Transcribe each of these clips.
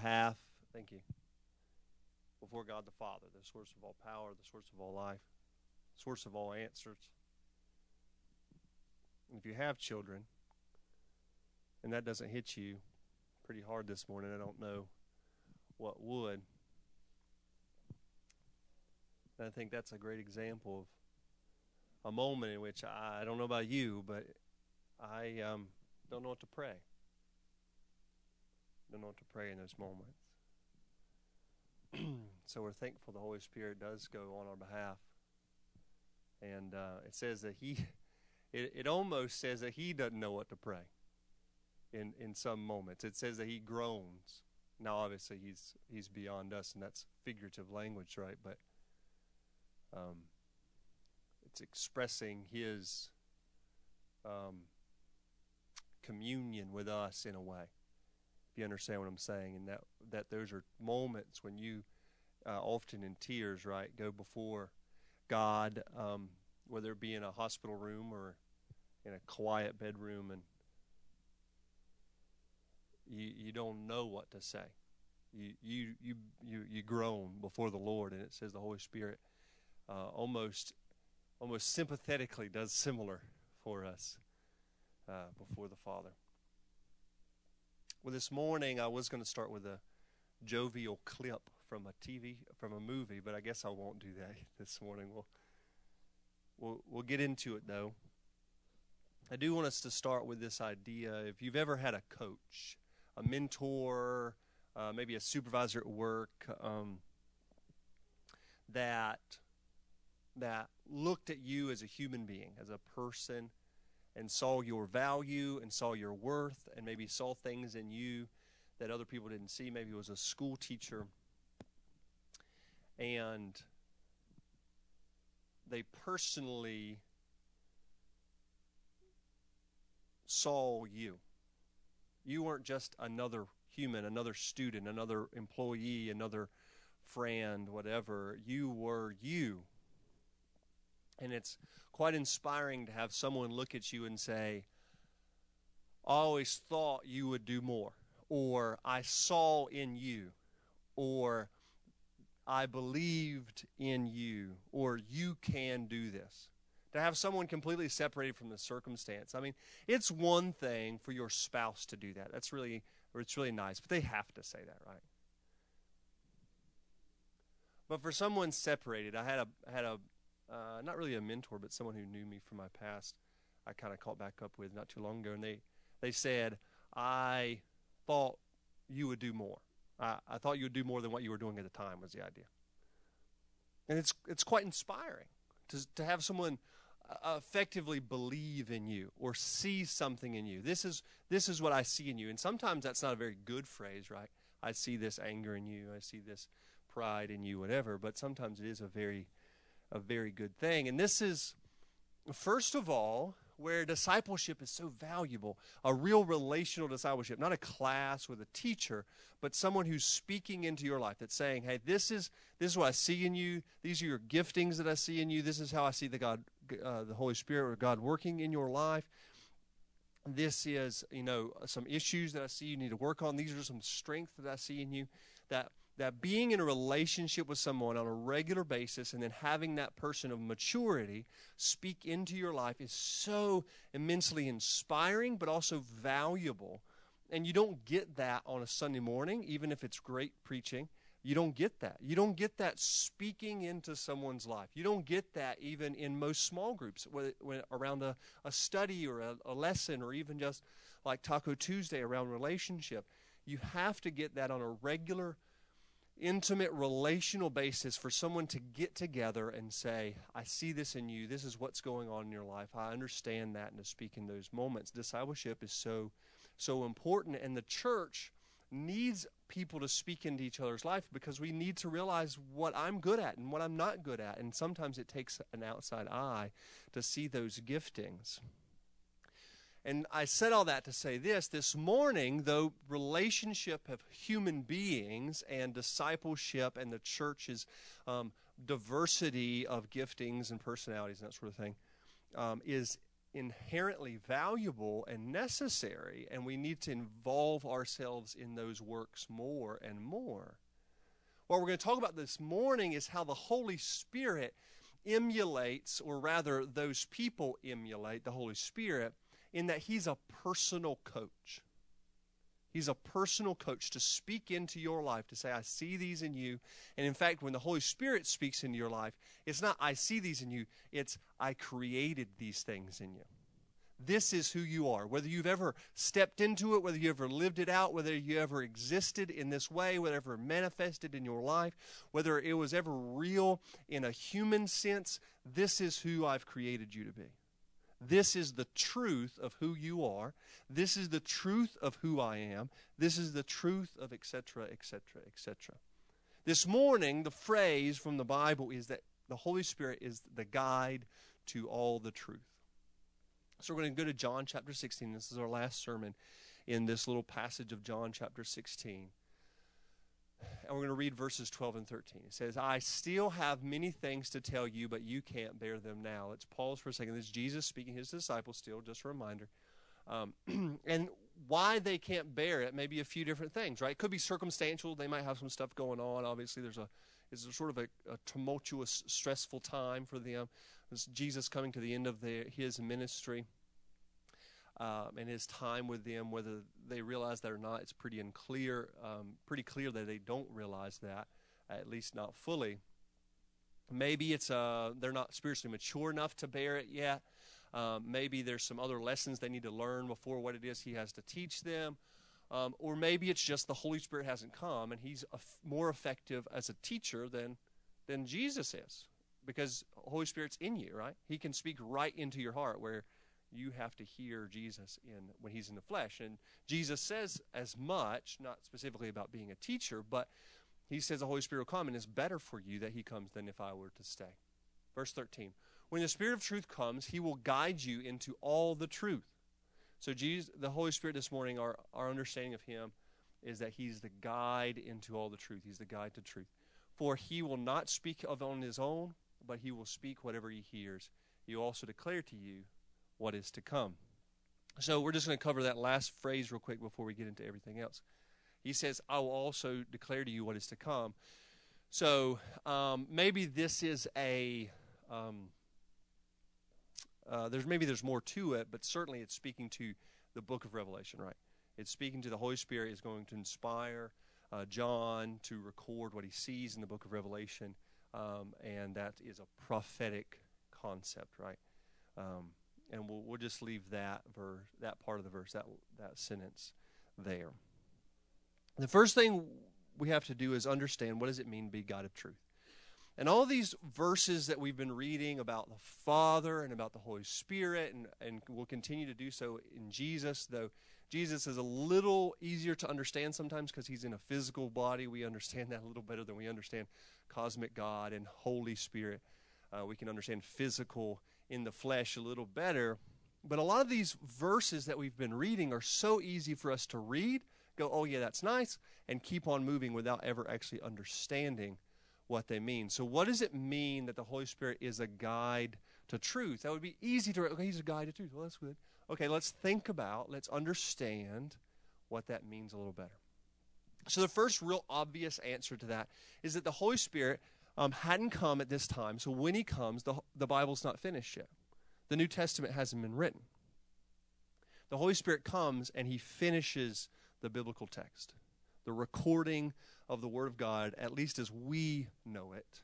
behalf, thank you, before God the Father, the source of all power, the source of all life, source of all answers. And if you have children, and that doesn't hit you pretty hard this morning, I don't know what would. And I think that's a great example of a moment in which I don't know about you, but I don't know what to pray. Don't know what to pray in those moments. So we're thankful the Holy Spirit does go on our behalf. And it says that it almost says that he doesn't know what to pray in some moments. It says that he groans. Now, obviously, he's beyond us, and that's figurative language, right? But it's expressing his communion with us in a way, if you understand what I'm saying. And that those are moments when you, often in tears, right, go before God, whether it be in a hospital room or in a quiet bedroom, and you don't know what to say. You groan before the Lord, and it says the Holy Spirit almost sympathetically does similar for us before the Father. Well, this morning I was going to start with a jovial clip from a movie, but I guess I won't do that this morning. We'll get into it though. I do want us to start with this idea. If you've ever had a coach, a mentor, maybe a supervisor at work, that looked at you as a human being, as a person, and saw your value and saw your worth, and maybe saw things in you that other people didn't see. Maybe it was a school teacher, and they personally saw you. You weren't just another human, another student, another employee, another friend, whatever. You were you. And it's quite inspiring to have someone look at you and say, I always thought you would do more, or I saw in you, or I believed in you, or you can do this. To have someone completely separated from the circumstance. I mean, it's one thing for your spouse to do that. It's really nice, but they have to say that, right? But for someone separated, I had a not really a mentor, but someone who knew me from my past, I kind of caught back up with not too long ago, and they said, I thought you would do more. I thought you would do more than what you were doing at the time, was the idea. And it's quite inspiring to have someone effectively believe in you or see something in you. This is what I see in you. And sometimes that's not a very good phrase, right? I see this anger in you. I see this pride in you, whatever. But sometimes it is a very good thing. And this is, first of all, where discipleship is so valuable, a real relational discipleship, not a class with a teacher, but someone who's speaking into your life, that's saying, hey, this is what I see in you. These are your giftings that I see in you. This is how I see the Holy Spirit or God working in your life. This is, some issues that I see you need to work on. These are some strengths that I see in you. That being in a relationship with someone on a regular basis and then having that person of maturity speak into your life is so immensely inspiring, but also valuable. And you don't get that on a Sunday morning, even if it's great preaching. You don't get that. You don't get that speaking into someone's life. You don't get that even in most small groups, when around a study or a lesson, or even just like Taco Tuesday around relationship. You have to get that on a regular, intimate, relational basis for someone to get together and say, I see this in you. This is what's going on in your life. I understand that, and to speak in those moments. Discipleship is so important, and the church needs people to speak into each other's life, because we need to realize what I'm good at and what I'm not good at. And sometimes it takes an outside eye to see those giftings. And I said all that to say this morning, though relationship of human beings and discipleship and the church's diversity of giftings and personalities and that sort of thing is inherently valuable and necessary, and we need to involve ourselves in those works more and more. What we're going to talk about this morning is how the Holy Spirit emulates, or rather those people emulate the Holy Spirit, in that He's a personal coach. He's a personal coach to speak into your life, to say, I see these in you. And in fact, when the Holy Spirit speaks into your life, it's not, I see these in you, it's, I created these things in you. This is who you are. Whether you've ever stepped into it, whether you ever lived it out, whether you ever existed in this way, whether it manifested in your life, whether it was ever real in a human sense, this is who I've created you to be. This is the truth of who you are. This is the truth of who I am. This is the truth of etc., etc., etc. This morning, the phrase from the Bible is that the Holy Spirit is the guide to all the truth. So we're going to go to John chapter 16. This is our last sermon in this little passage of John chapter 16. And we're going to read verses 12 and 13. It says, I still have many things to tell you, but you can't bear them now. Let's pause for a second. This is Jesus speaking to his disciples still, just a reminder. And why they can't bear it may be a few different things, right? It could be circumstantial. They might have some stuff going on. Obviously, it's a sort of a tumultuous, stressful time for them. It's Jesus coming to the end of his ministry. And his time with them, whether they realize that or not, it's pretty clear that they don't realize that, at least not fully. Maybe it's they're not spiritually mature enough to bear it yet. Maybe there's some other lessons they need to learn before what it is he has to teach them. Or maybe it's just the Holy Spirit hasn't come, and he's more effective as a teacher than Jesus is, because the Holy Spirit's in you, right? He can speak right into your heart, where you have to hear Jesus when he's in the flesh. And Jesus says as much, not specifically about being a teacher, but he says the Holy Spirit will come, and it's better for you that he comes than if I were to stay. Verse 13, when the Spirit of truth comes, he will guide you into all the truth. So Jesus, the Holy Spirit this morning, our understanding of him is that he's the guide into all the truth. He's the guide to truth. For he will not speak of on his own, but he will speak whatever he hears. He will also declare to you what is to come. So we're just going to cover that last phrase real quick before we get into everything else. He says, I will also declare to you what is to come. So maybe this is there's more to it, but certainly it's speaking to the book of Revelation, right? It's speaking to the Holy Spirit is going to inspire John to record what he sees in the book of Revelation, and that is a prophetic concept, right? And we'll just leave that part of the verse, that sentence there. The first thing we have to do is understand, what does it mean to be God of truth? And all these verses that we've been reading about the Father and about the Holy Spirit, and we'll continue to do so in Jesus, though Jesus is a little easier to understand sometimes because he's in a physical body. We understand that a little better than we understand cosmic God and Holy Spirit. We can understand physical in the flesh a little better. But a lot of these verses that we've been reading are so easy for us to read, go, oh yeah, that's nice, and keep on moving without ever actually understanding what they mean. So what does it mean that the Holy Spirit is a guide to truth? That would be easy to, okay, he's a guide to truth. Well, that's good. Okay, let's understand what that means a little better. So the first real obvious answer to that is that the Holy Spirit hadn't come at this time. So when he comes, the Bible's not finished yet. The New Testament hasn't been written. The Holy Spirit comes and he finishes the biblical text. The recording of the Word of God, at least as we know it,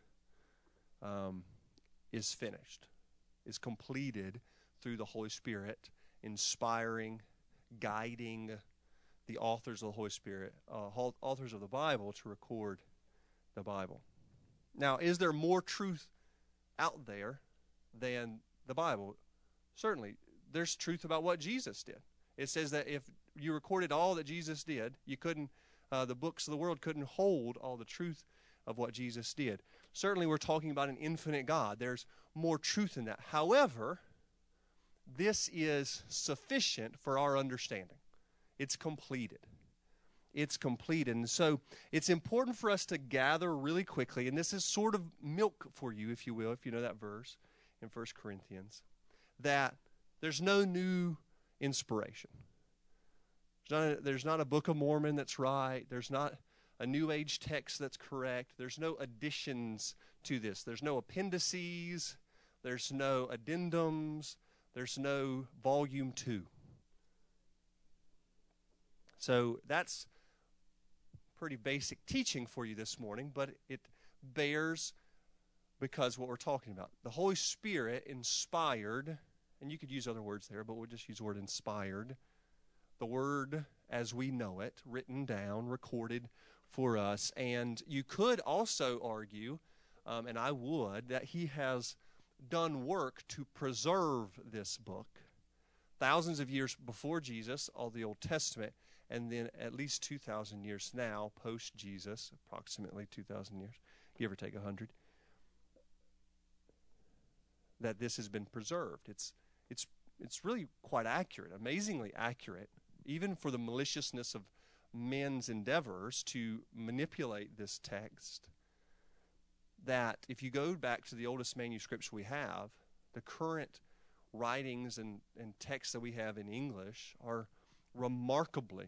is finished, is completed through the Holy Spirit, inspiring, guiding the authors of the Holy Spirit, authors of the Bible, to record the Bible. Now, is there more truth out there than the Bible? Certainly. There's truth about what Jesus did. It says that if you recorded all that Jesus did, you couldn't, the books of the world couldn't hold all the truth of what Jesus did. Certainly we're talking about an infinite God. There's more truth in that. However, this is sufficient for our understanding. It's completed. It's completed. And so it's important for us to gather really quickly, and this is sort of milk for you, if you will, if you know that verse in 1 Corinthians, that There's no new inspiration. There's not a Book of Mormon that's right. There's not a New Age text that's correct. There's no additions to this. There's no appendices. There's no addendums. There's no volume 2. So that's pretty basic teaching for you this morning, but it bears because what we're talking about. The Holy Spirit inspired, and you could use other words there, but we'll just use the word inspired. The word as we know it, written down, recorded for us. And you could also argue, and I would, that he has done work to preserve this book. Thousands of years before Jesus, all the Old Testament, and then at least 2,000 years now, post-Jesus, approximately 2,000 years, give or take 100, that this has been preserved. It's really quite accurate, amazingly accurate, even for the maliciousness of men's endeavors to manipulate this text, that if you go back to the oldest manuscripts we have, the current writings and texts that we have in English are remarkably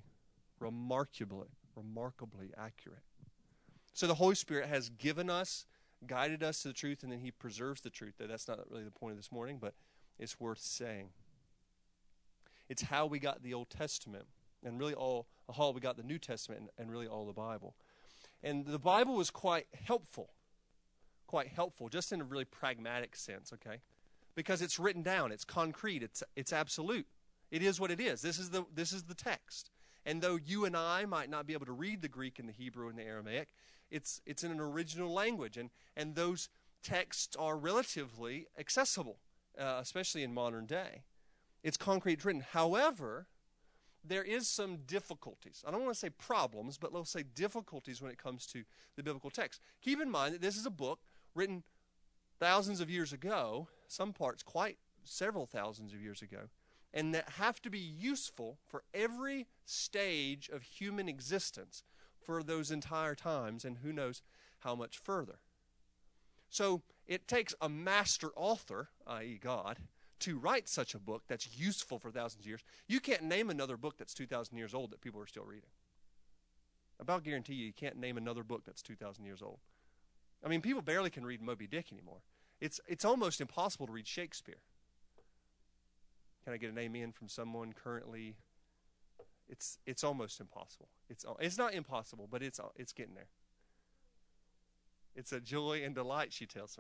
accurate. So the Holy Spirit has given us, guided us to the truth, and then he preserves the truth. That's not really the point of this morning, but it's worth saying. It's how we got the Old Testament, and really how we got the New Testament, and really all the Bible. And the Bible was quite helpful, just in a really pragmatic sense, okay? Because it's written down, it's concrete, it's absolute. It is what it is. This is the text. And though you and I might not be able to read the Greek and the Hebrew and the Aramaic, it's in an original language, and those texts are relatively accessible, especially in modern day. It's concrete written. However, there is some difficulties. I don't want to say problems, but let's say difficulties when it comes to the biblical text. Keep in mind that this is a book written thousands of years ago, some parts quite several thousands of years ago, and that have to be useful for every stage of human existence for those entire times, and who knows how much further. So it takes a master author, i.e. God, to write such a book that's useful for thousands of years. You can't name another book that's 2,000 years old that people are still reading. I about guarantee you can't name another book that's 2,000 years old. I mean, people barely can read Moby Dick anymore. It's almost impossible to read Shakespeare. Can I get an amen from someone currently? It's almost impossible. It's not impossible, but it's getting there. It's a joy and delight, she tells me.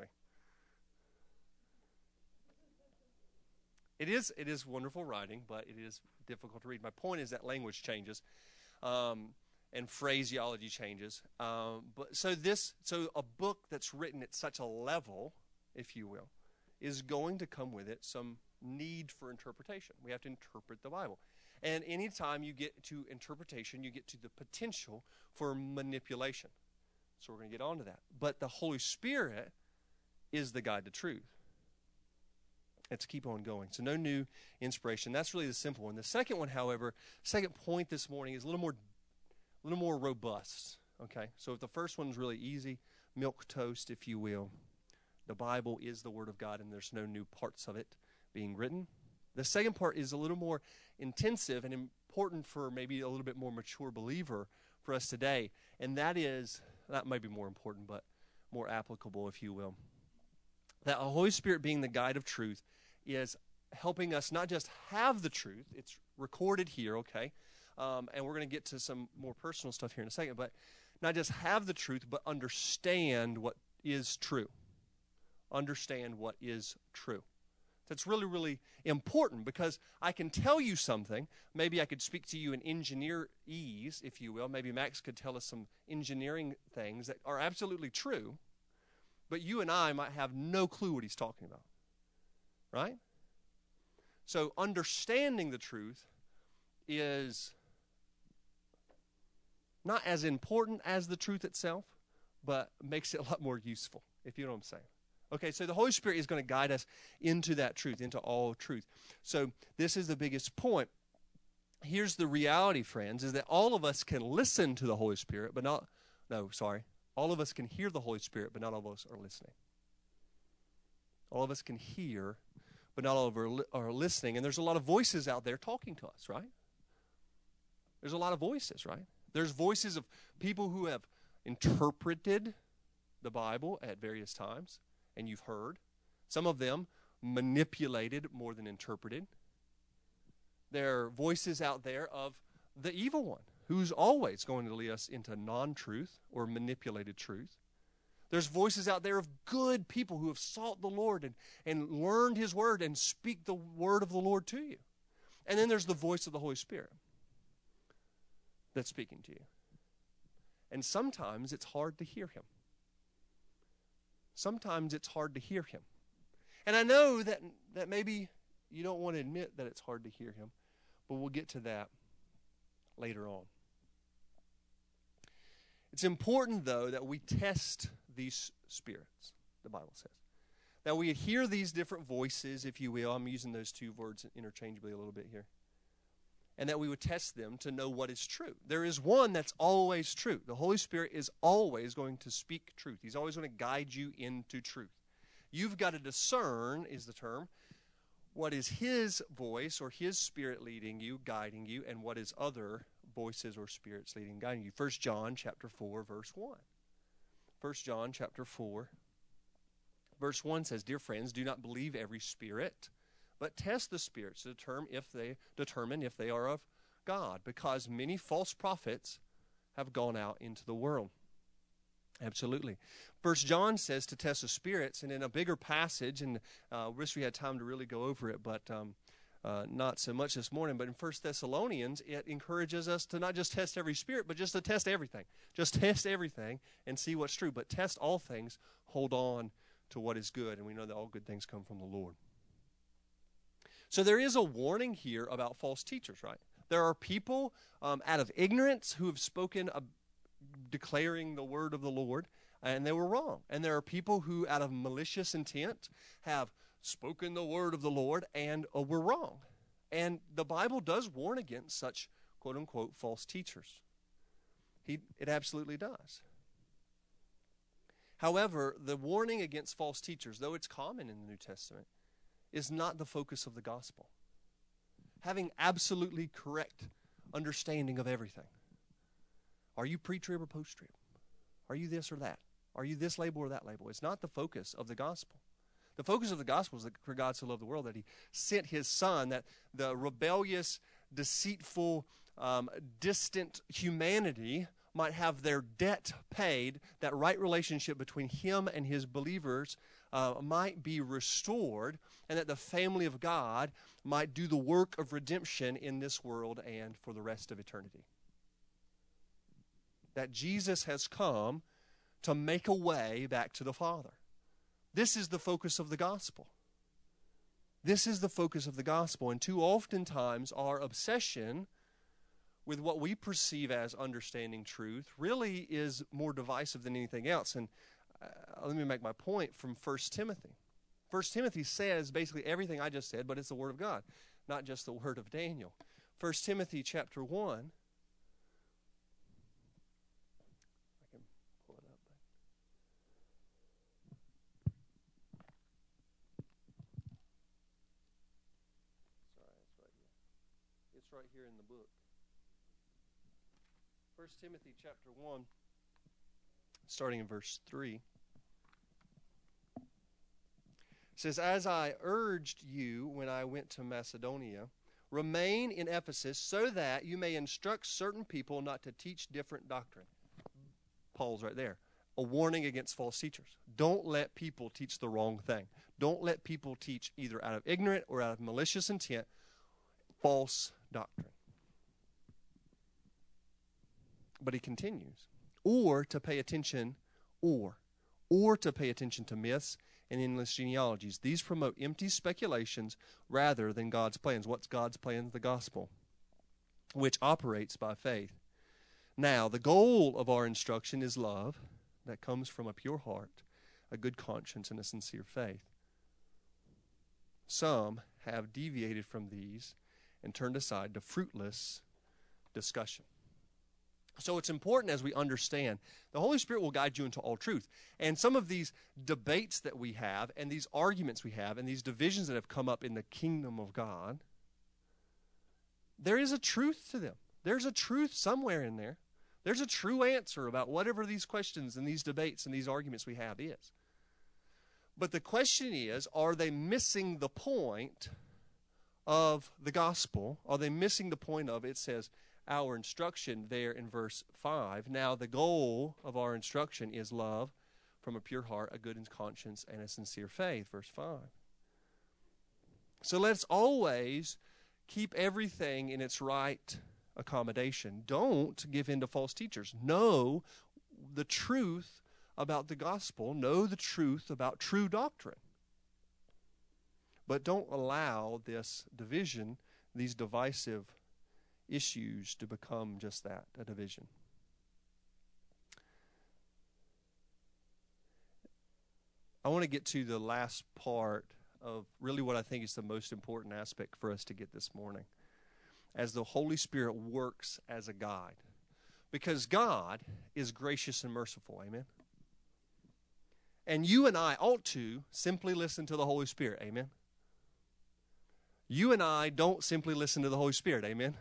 It is wonderful writing, but it is difficult to read. My point is that language changes, and phraseology changes. So a book that's written at such a level, if you will, is going to come with it some need for interpretation. We have to interpret the Bible. And anytime you get to interpretation, you get to the potential for manipulation. So we're going to get on to that. But the Holy Spirit is the guide to truth. Let's keep on going. So no new inspiration. That's really the simple one. The second one, however, second point this morning is a little more robust. Okay? So if the first one's really easy, milquetoast, if you will, the Bible is the Word of God, and there's no new parts of it being written. The second part is a little more intensive and important for maybe a little bit more mature believer for us today, and that might be more important, but more applicable, if you will. That the Holy Spirit being the guide of truth is helping us not just have the truth, it's recorded here, okay, and we're going to get to some more personal stuff here in a second, but not just have the truth, but understand what is true. Understand what is true. That's really, really important, because I can tell you something. Maybe I could speak to you in engineerese, if you will. Maybe Max could tell us some engineering things that are absolutely true, but you and I might have no clue what he's talking about, right? So understanding the truth is not as important as the truth itself, but makes it a lot more useful, if you know what I'm saying. Okay, so the Holy Spirit is going to guide us into that truth, into all truth. So this is the biggest point. Here's the reality, friends, is that all of us can listen to the Holy Spirit, all of us can hear the Holy Spirit, but not all of us are listening. All of us can hear, but not all of are listening. And there's a lot of voices out there talking to us, right? There's a lot of voices, right? There's voices of people who have interpreted the Bible at various times, and you've heard. Some of them manipulated more than interpreted. There are voices out there of the evil one, who's always going to lead us into non-truth or manipulated truth. There's voices out there of good people who have sought the Lord and learned His Word and speak the Word of the Lord to you. And then there's the voice of the Holy Spirit that's speaking to you. And sometimes it's hard to hear Him. Sometimes it's hard to hear Him. And I know that maybe you don't want to admit that it's hard to hear Him, but we'll get to that later on. It's important, though, that we test these spirits, the Bible says. That we hear these different voices, if you will. I'm using those two words interchangeably a little bit here. And that we would test them to know what is true. There is one that's always true. The Holy Spirit is always going to speak truth. He's always going to guide you into truth. You've got to discern, is the term, what is His voice or His Spirit leading you, guiding you, and what is other voices or spirits leading, guiding you. 1 John chapter 4, verse 1. 1 John chapter 4, verse 1 says, "Dear friends, do not believe every spirit, but test the spirits to determine if they are of God, because many false prophets have gone out into the world." Absolutely. 1 John says to test the spirits, and in a bigger passage, and I wish we had time to really go over it, but not so much this morning. But in 1 Thessalonians, it encourages us to not just test every spirit, but just to test everything. Just test everything and see what's true. But test all things, hold on to what is good, and we know that all good things come from the Lord. So there is a warning here about false teachers, right? There are people out of ignorance who have spoken declaring the word of the Lord, and they were wrong. And there are people who, out of malicious intent, have spoken the word of the Lord and were wrong. And the Bible does warn against such, quote-unquote, false teachers. It absolutely does. However, the warning against false teachers, though it's common in the New Testament, is not the focus of the gospel. Having absolutely correct understanding of everything. Are you pre-trib or post-trib? Are you this or that? Are you this label or that label? It's not the focus of the gospel. The focus of the gospel is that for God so loved the world that He sent His Son, that the rebellious, deceitful, distant humanity might have their debt paid, that right relationship between Him and His believers might be restored, and that the family of God might do the work of redemption in this world and for the rest of eternity. That Jesus has come to make a way back to the Father. This is the focus of the gospel. This is the focus of the gospel, and too oftentimes our obsession with what we perceive as understanding truth really is more divisive than anything else. And let me make my point from 1 Timothy. 1 Timothy says basically everything I just said, but it's the Word of God, not just the Word of Daniel. 1 Timothy chapter 1. I can pull it up. Sorry, it's right here. It's right here in the book. 1 Timothy chapter 1, starting in verse 3. It says, "As I urged you when I went to Macedonia, remain in Ephesus so that you may instruct certain people not to teach different doctrine." Paul's right there. A warning against false teachers. Don't let people teach the wrong thing. Don't let people teach either out of ignorant or out of malicious intent false doctrine. But he continues, or to pay attention to myths and endless genealogies. These promote empty speculations rather than God's plans. What's God's plan? The gospel, which operates by faith. Now, the goal of our instruction is love that comes from a pure heart, a good conscience, and a sincere faith. Some have deviated from these and turned aside to fruitless discussion. So it's important as we understand, the Holy Spirit will guide you into all truth. And some of these debates that we have, and these arguments we have, and these divisions that have come up in the kingdom of God, there is a truth to them. There's a truth somewhere in there. There's a true answer about whatever these questions and these debates and these arguments we have is. But the question is, are they missing the point of the gospel? Are they missing the point of, it says, our instruction there in verse 5. Now the goal of our instruction is love from a pure heart, a good conscience, and a sincere faith, verse 5. So let's always keep everything in its right accommodation. Don't give in to false teachers. Know the truth about the gospel. Know the truth about true doctrine. But don't allow this division, these divisive issues to become just that, a division. I want to get to the last part of really what I think is the most important aspect for us to get this morning, as the Holy Spirit works as a guide. Because God is gracious and merciful, amen? And you and I ought to simply listen to the Holy Spirit, amen? You and I don't simply listen to the Holy Spirit, amen?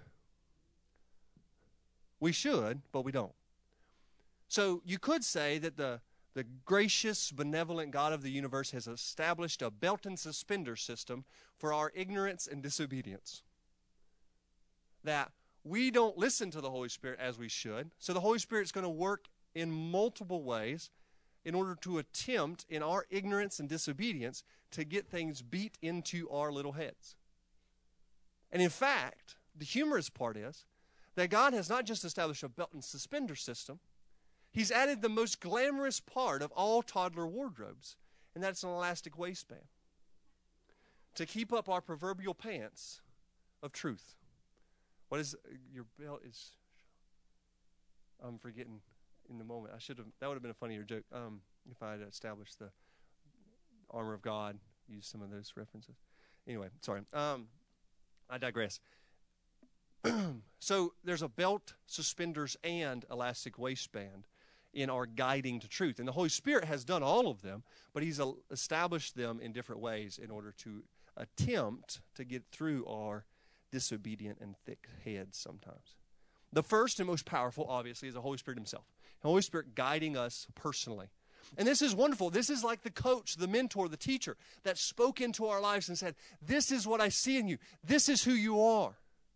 We should, but we don't. So you could say that the gracious, benevolent God of the universe has established a belt and suspender system for our ignorance and disobedience. That we don't listen to the Holy Spirit as we should. So the Holy Spirit is going to work in multiple ways in order to attempt, in our ignorance and disobedience, to get things beat into our little heads. And in fact, the humorous part is that God has not just established a belt and suspender system, He's added the most glamorous part of all toddler wardrobes, and that's an elastic waistband, to keep up our proverbial pants of truth. What is your belt is? I'm forgetting in the moment. That would have been a funnier joke if I had established the armor of God, used some of those references. Anyway, sorry. I digress. So there's a belt, suspenders, and elastic waistband in our guiding to truth. And the Holy Spirit has done all of them, but He's established them in different ways in order to attempt to get through our disobedient and thick heads sometimes. The first and most powerful, obviously, is the Holy Spirit Himself. The Holy Spirit guiding us personally. And this is wonderful. This is like the coach, the mentor, the teacher that spoke into our lives and said, this is what I see in you. This is who you are.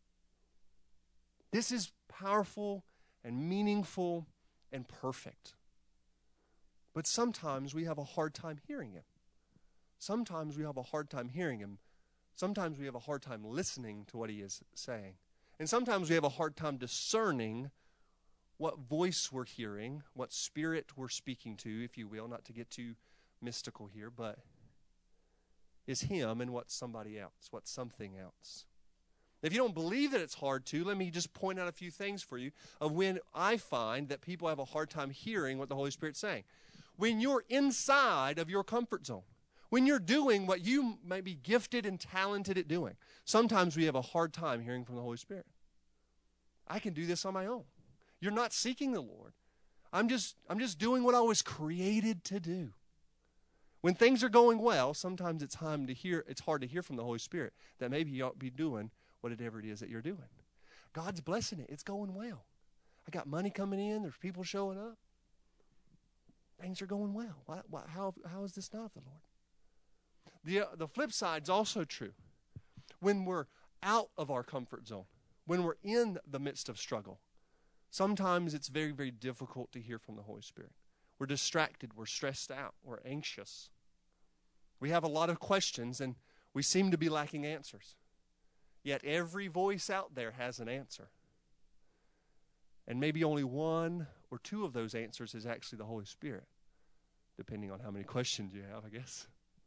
This is powerful and meaningful and perfect. But sometimes we have a hard time hearing Him. Sometimes we have a hard time hearing Him. Sometimes we have a hard time listening to what He is saying. And sometimes we have a hard time discerning what voice we're hearing, what spirit we're speaking to, if you will, not to get too mystical here, but is Him and what's somebody else, what's something else. If you don't believe that it's hard to, let me just point out a few things for you of when I find that people have a hard time hearing what the Holy Spirit's saying. When you're inside of your comfort zone, when you're doing what you may be gifted and talented at doing, sometimes we have a hard time hearing from the Holy Spirit. I can do this on my own. You're not seeking the Lord. I'm just doing what I was created to do. When things are going well, sometimes it's hard to hear from the Holy Spirit that maybe you ought to be doing whatever it is that you're doing. God's blessing it. It's going well. I got money coming in. There's people showing up. Things are going well. How is this not the Lord? The flip side is also true. When we're out of our comfort zone, when we're in the midst of struggle, sometimes it's very, very difficult to hear from the Holy Spirit. We're distracted. We're stressed out. We're anxious. We have a lot of questions, and we seem to be lacking answers. Yet every voice out there has an answer. And maybe only one or two of those answers is actually the Holy Spirit, depending on how many questions you have, I guess.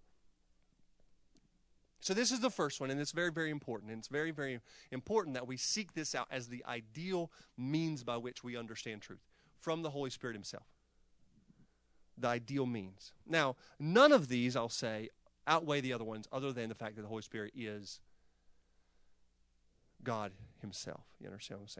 So this is the first one, and it's very, very important. And it's very, very important that we seek this out as the ideal means by which we understand truth from the Holy Spirit Himself. The ideal means. Now, none of these, I'll say, outweigh the other ones other than the fact that the Holy Spirit is God Himself. You understand what I'm saying?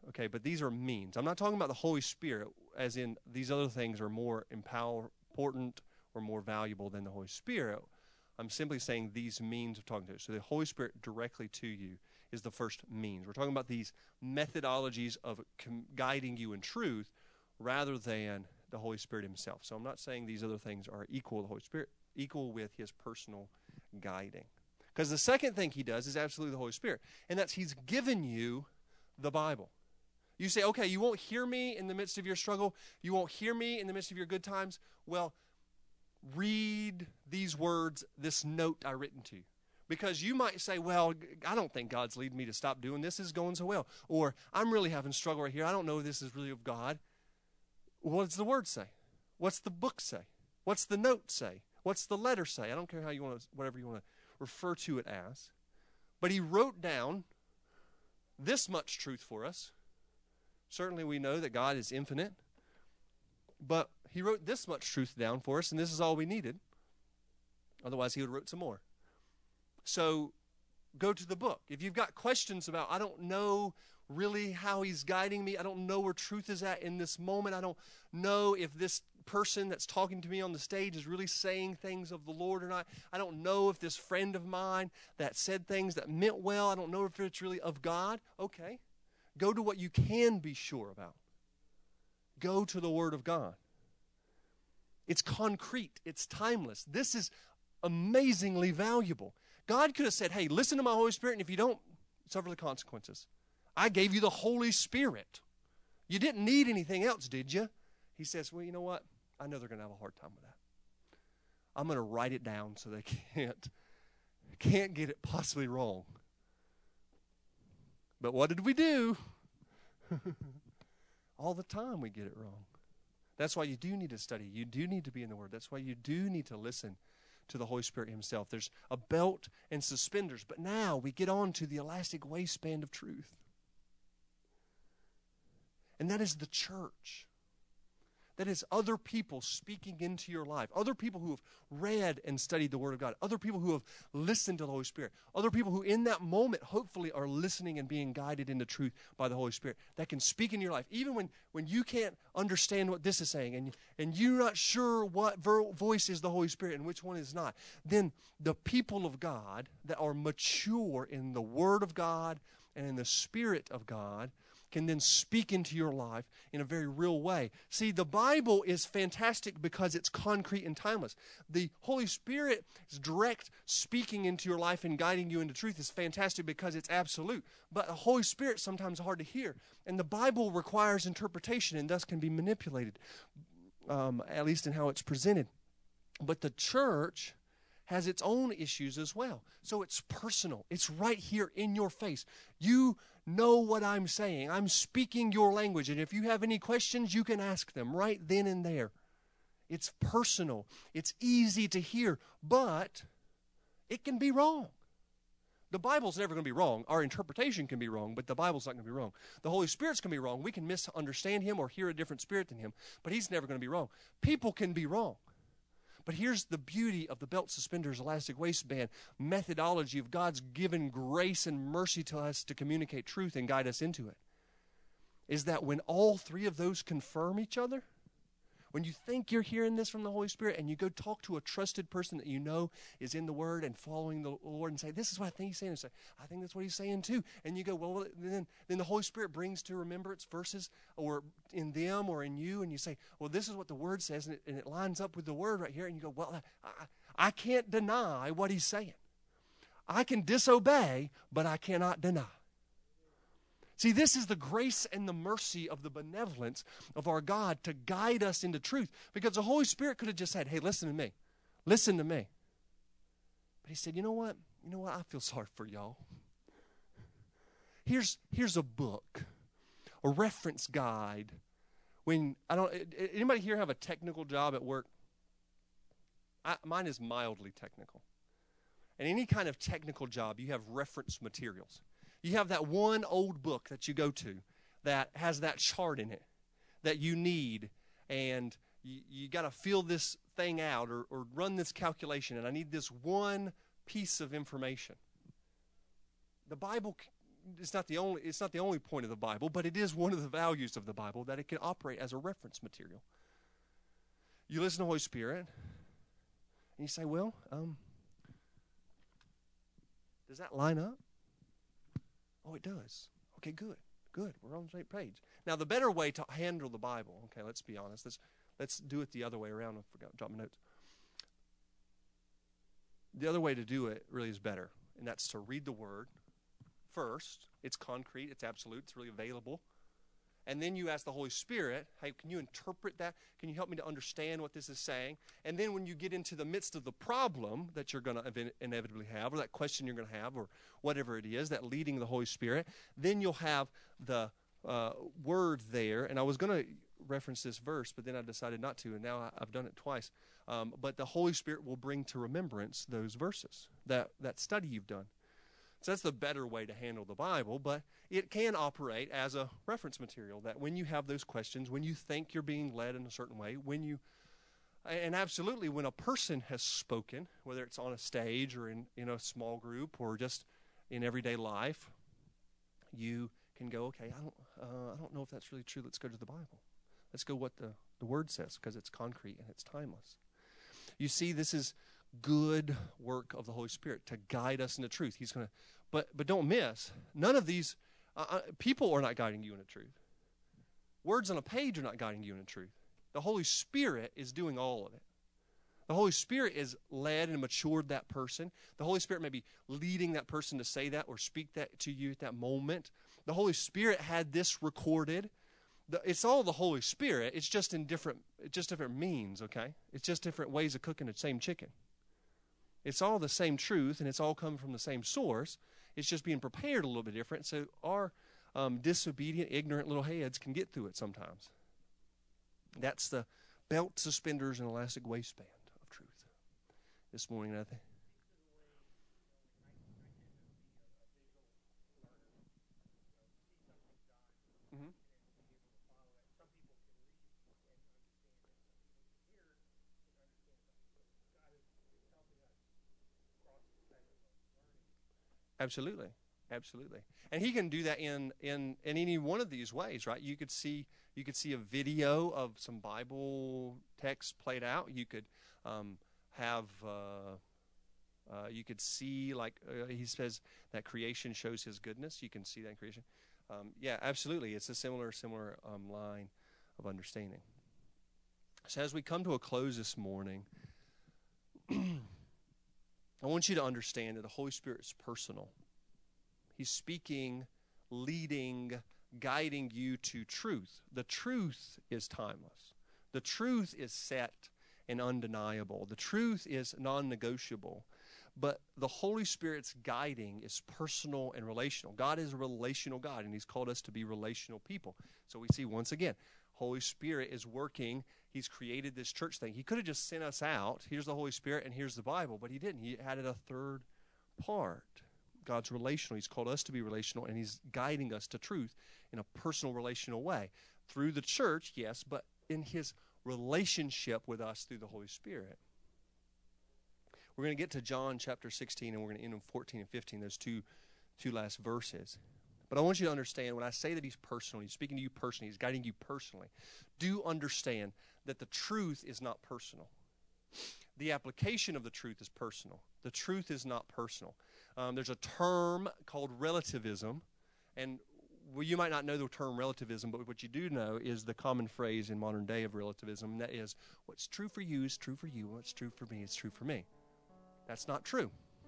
Okay, but these are means. I'm not talking about the Holy Spirit as in these other things are more important or more valuable than the Holy Spirit. I'm simply saying these means of talking to it. So the Holy Spirit directly to you is the first means. We're talking about these methodologies of guiding you in truth rather than the Holy Spirit himself. So I'm not saying these other things are equal to the Holy Spirit, equal with his personal guiding. Because the second thing he does is absolutely the Holy Spirit, and that's he's given you the Bible. You say, okay, you won't hear me in the midst of your struggle. You won't hear me in the midst of your good times. Well, read these words, this note I written to you. Because you might say, well, I don't think God's leading me to stop doing this. This is going so well. Or I'm really having struggle right here. I don't know if this is really of God. What does the word say? What's the book say? What's the note say? What's the letter say? I don't care how you want to, whatever you want to refer to it as. But he wrote down this much truth for us. Certainly we know that God is infinite. But he wrote this much truth down for us, and this is all we needed. Otherwise, he would have wrote some more. So go to the book. If you've got questions about, I don't know really how he's guiding me. I don't know where truth is at in this moment. I don't know if this person that's talking to me on the stage is really saying things of the Lord or not. I don't know if this friend of mine that said things that meant well, I don't know if it's really of God. Okay. Go to what you can be sure about. Go to the Word of God. It's concrete. It's timeless. This is amazingly valuable. God could have said, hey, listen to my Holy Spirit, and if you don't, suffer the consequences. I gave you the Holy Spirit. You didn't need anything else, did you? He says, well, you know what? I know they're going to have a hard time with that. I'm going to write it down so they can't get it possibly wrong. But what did we do? All the time we get it wrong. That's why you do need to study. You do need to be in the Word. That's why you do need to listen to the Holy Spirit himself. There's a belt and suspenders. But now we get on to the elastic waistband of truth. And that is the church. That is other people speaking into your life. Other people who have read and studied the Word of God. Other people who have listened to the Holy Spirit. Other people who in that moment hopefully are listening and being guided into truth by the Holy Spirit. That can speak in your life. Even when you can't understand what this is saying and you're not sure what voice is the Holy Spirit and which one is not. Then the people of God that are mature in the Word of God and in the Spirit of God can then speak into your life in a very real way. See, the Bible is fantastic because it's concrete and timeless. The Holy Spirit's direct speaking into your life and guiding you into truth is fantastic because it's absolute. But the Holy Spirit sometimes is hard to hear. And the Bible requires interpretation and thus can be manipulated, at least in how it's presented. But the church has its own issues as well. So it's personal. It's right here in your face. You know what I'm saying. I'm speaking your language. And if you have any questions, you can ask them right then and there. It's personal. It's easy to hear, but it can be wrong. The Bible's never going to be wrong. Our interpretation can be wrong, but the Bible's not going to be wrong. The Holy Spirit's going to be wrong. We can misunderstand him or hear a different spirit than him, but he's never going to be wrong. People can be wrong. But here's the beauty of the belt, suspenders, elastic waistband methodology of God's given grace and mercy to us to communicate truth and guide us into it, is that when all three of those confirm each other, when you think you're hearing this from the Holy Spirit and you go talk to a trusted person that you know is in the Word and following the Lord and say, this is what I think he's saying. And say, I think that's what he's saying too. And you go, well, then the Holy Spirit brings to remembrance verses or in them or in you. And you say, well, this is what the Word says. And it lines up with the Word right here. And you go, well, I can't deny what he's saying. I can disobey, but I cannot deny. See, this is the grace and the mercy of the benevolence of our God to guide us into truth. Because the Holy Spirit could have just said, hey, listen to me. Listen to me. But he said, you know what? I feel sorry for y'all. Here's a book, a reference guide. Anybody here have a technical job at work? Mine is mildly technical. And any kind of technical job, you have reference materials. You have that one old book that you go to that has that chart in it that you need, and you got to fill this thing out or run this calculation, and I need this one piece of information. The Bible it's not the only point of the Bible, but it is one of the values of the Bible that it can operate as a reference material. You listen to the Holy Spirit, and you say, well, does that line up? Oh, it does. Okay, good. We're on the same page. Now, the better way to handle the Bible, okay, let's be honest. Let's do it the other way around. I forgot to drop my notes. The other way to do it really is better, and that's to read the Word first. It's concrete, it's absolute, it's really available. And then you ask the Holy Spirit, hey, can you interpret that? Can you help me to understand what this is saying? And then when you get into the midst of the problem that you're going to inevitably have, or that question you're going to have, or whatever it is, that leading the Holy Spirit, then you'll have the Word there. And I was going to reference this verse, but then I decided not to, and now I've done it twice. But the Holy Spirit will bring to remembrance those verses, that study you've done. So that's the better way to handle the Bible, but it can operate as a reference material, that when you have those questions, when you think you're being led in a certain way, and absolutely when a person has spoken, whether it's on a stage or in a small group or just in everyday life, you can go, okay, I don't know if that's really true. Let's go to the Bible. Let's go what the Word says, because it's concrete and it's timeless. You see, this is good work of the Holy Spirit to guide us into truth. He's going to, but don't miss, none of these people are not guiding you into truth. Words on a page are not guiding you into truth. The Holy Spirit is doing all of it. The Holy Spirit is led and matured that person. The Holy Spirit may be leading that person to say that or speak that to you at that moment. The Holy Spirit had this recorded. It's all the Holy Spirit. It's just in different means, okay? It's just different ways of cooking the same chicken. It's all the same truth, and it's all coming from the same source. It's just being prepared a little bit different, so our disobedient, ignorant little heads can get through it sometimes. That's the belt, suspenders, and elastic waistband of truth. This morning, I think. Mm-hmm. Absolutely. And he can do that in any one of these ways, right? You could see a video of some Bible text played out. You could you could see, like he says, that creation shows his goodness. You can see that in creation. Yeah, absolutely. It's a similar line of understanding. So as we come to a close this morning, I want you to understand that the Holy Spirit is personal. He's speaking, leading, guiding you to truth. The truth is timeless. The truth is set and undeniable. The truth is non-negotiable. But the Holy Spirit's guiding is personal and relational. God is a relational God, and He's called us to be relational people. So we see once again, Holy Spirit is working. He's created this church thing. He could have just sent us out. Here's the Holy Spirit and here's the Bible, but He didn't. He added a third part. God's relational. He's called us to be relational, and He's guiding us to truth in a personal, relational way. Through the church, yes, but in His relationship with us through the Holy Spirit. We're going to get to John chapter 16, and we're going to end in 14 and 15, those two last verses. But I want you to understand, when I say that He's personal, He's speaking to you personally, He's guiding you personally, do understand that the truth is not personal. The application of the truth is personal. The truth is not personal. There's a term called relativism, and you might not know the term relativism, but what you do know is the common phrase in modern day of relativism, and that is, what's true for you is true for you, what's true for me is true for me. That's not true.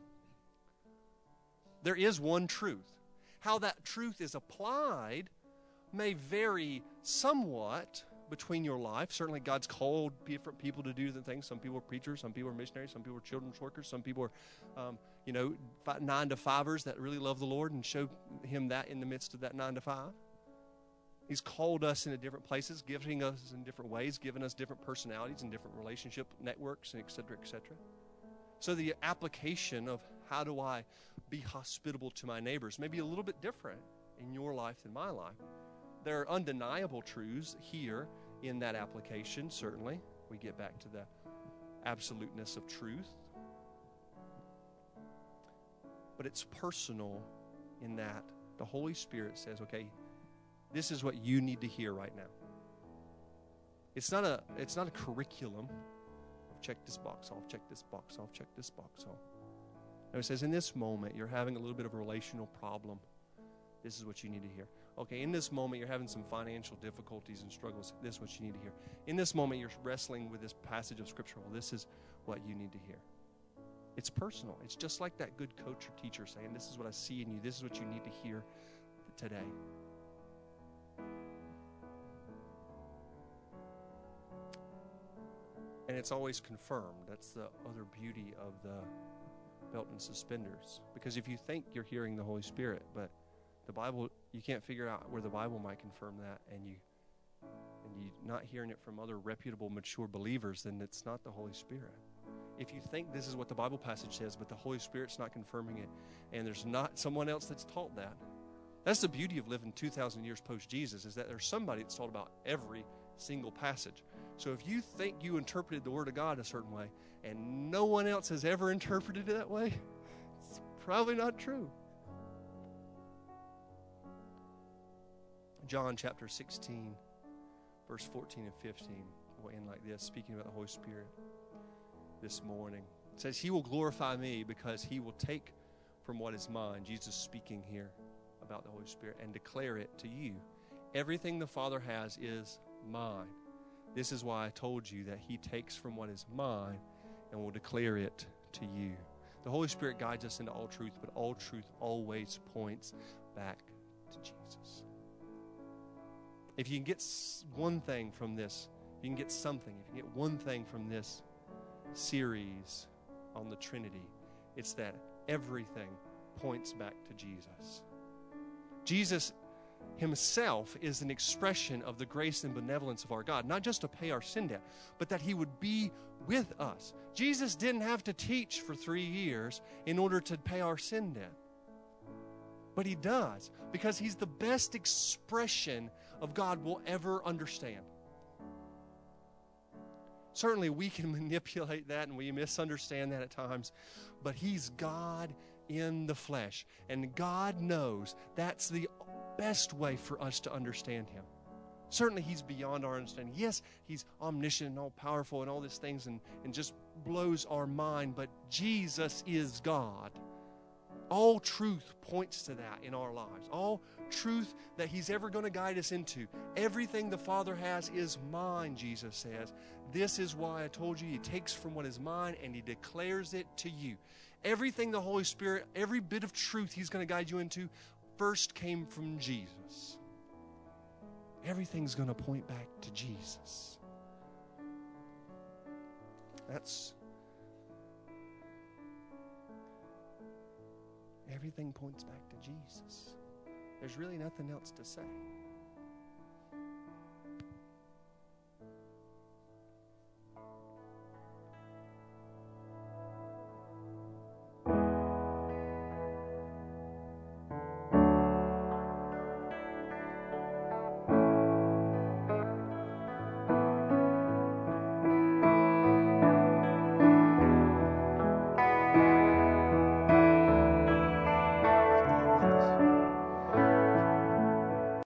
There is one truth. How that truth is applied may vary somewhat between your life. Certainly God's called different people to do different things. Some people are preachers, some people are missionaries, some people are children's workers, some people are 9-to-5ers that really love the Lord and show Him that in the midst of that 9 to 5. He's called us into different places, gifting us in different ways, giving us different personalities and different relationship networks, and et cetera, et cetera. So the application of how do I be hospitable to my neighbors may be a little bit different in your life than my life. There are undeniable truths here in that application, certainly. We get back to the absoluteness of truth. But it's personal in that The Holy Spirit says, okay, this is what you need to hear right now. It's not a curriculum. Check this box off, check this box off, check this box off. No, it says, in this moment, you're having a little bit of a relational problem. This is what you need to hear. Okay, in this moment, you're having some financial difficulties and struggles. This is what you need to hear. In this moment, you're wrestling with this passage of Scripture. Well, this is what you need to hear. It's personal. It's just like that good coach or teacher saying, this is what I see in you. This is what you need to hear today. And it's always confirmed. That's the other beauty of the belt and suspenders. Because if you think you're hearing the Holy Spirit, but the Bible, you can't figure out where the Bible might confirm that, and you're not hearing it from other reputable, mature believers, then it's not the Holy Spirit. If you think this is what the Bible passage says, but the Holy Spirit's not confirming it, and there's not someone else that's taught that, that's the beauty of living 2,000 years post-Jesus, is that there's somebody that's taught about every single passage. So if you think you interpreted the Word of God a certain way, and no one else has ever interpreted it that way, it's probably not true. John chapter 16, verse 14 and 15 will end like this, speaking about the Holy Spirit this morning. It says, He will glorify me because He will take from what is mine, Jesus speaking here about the Holy Spirit, and declare it to you. Everything the Father has is mine. This is why I told you that He takes from what is mine and will declare it to you. The Holy Spirit guides us into all truth, but all truth always points back to Jesus. If you can get one thing from this, if you can get something, if you can get one thing from this series on the Trinity, it's that everything points back to Jesus. Jesus Himself is an expression of the grace and benevolence of our God, not just to pay our sin debt, but that He would be with us. Jesus didn't have to teach for 3 years in order to pay our sin debt. But He does, because He's the best expression of God we'll ever understand. Certainly we can manipulate that and we misunderstand that at times, but He's God in the flesh. And God knows that's the best way for us to understand Him. Certainly He's beyond our understanding. Yes, He's omniscient and all-powerful and all these things and just blows our mind, but Jesus is God. All truth points to that in our lives. All truth that He's ever going to guide us into. Everything the Father has is mine, Jesus says. This is why I told you He takes from what is mine and He declares it to you. Everything the Holy Spirit, every bit of truth He's going to guide you into first came from Jesus. Everything's going to point back to Jesus. Everything points back to Jesus. There's really nothing else to say.